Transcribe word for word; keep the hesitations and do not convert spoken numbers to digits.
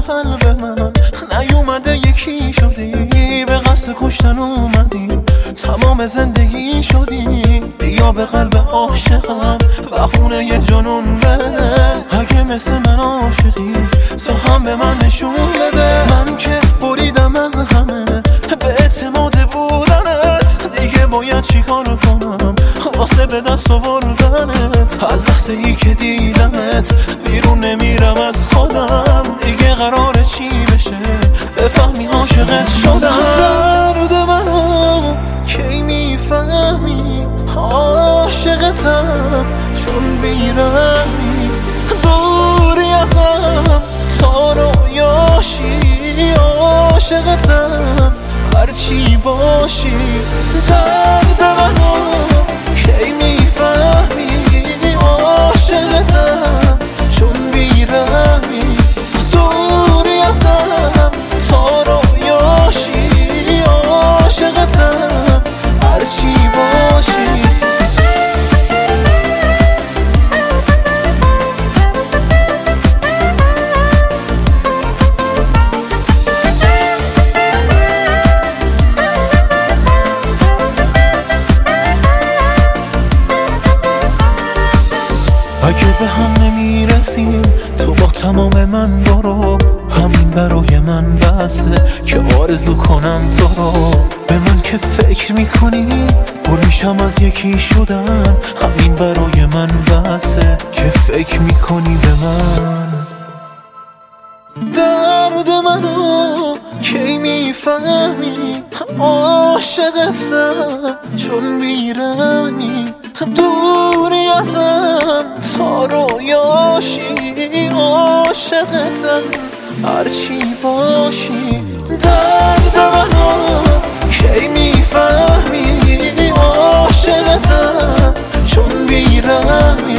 قلب من نیومده یکی شدی، به قصد کشتن اومدی، تمام زندگی شدی. بیا به قلب عاشقم بهونه یه جنون بده، اگه مثل من عاشقی تو هم به من نشون بده. من که بریدم از همه به اعتماد بودنت، دیگه باید چیکار کنم واسه به دست آوردنت؟ از لحظه ای که دیدمت بیرون نمیرم از خودم، دیگه قراره چی بشه بفهمی عاشقت شدم. درد منو کی میفهمی عاشقتم، چون بیرمی دوری ازم تا رویاشی، عاشقتم هرچی باشی. درد منو کی میفهمی عاشقتم، چون بیرمی دوری ازم تا رویاشی، عاشقتم هرچی باشی. اگه به هم نمیرسیم تو با تمام من برو، همین برای من بسه که آرزو کنم تو رو. به من که فکر میکنی پر میشم از یکی شدن، همین برای من بسه که فکر میکنی به من. درد منو کی میفهمی عاشقتم، چون بیرمی دوری ازم تا رویاشی، عاشقتم هرچی باشی. درد منو کی میفهمی عاشقتم، چون بیرمی